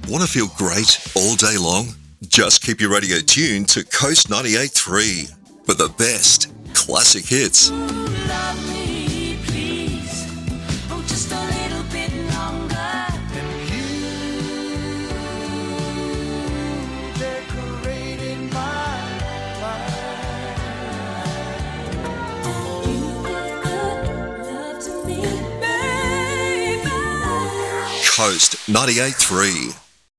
Want to feel great all day long? Just keep your radio tuned to Coast 98.3 for the best classic hits. Love me, please. Oh, just a little bit longer. And you decorated my life. You give good love to me, baby. Coast 98.3.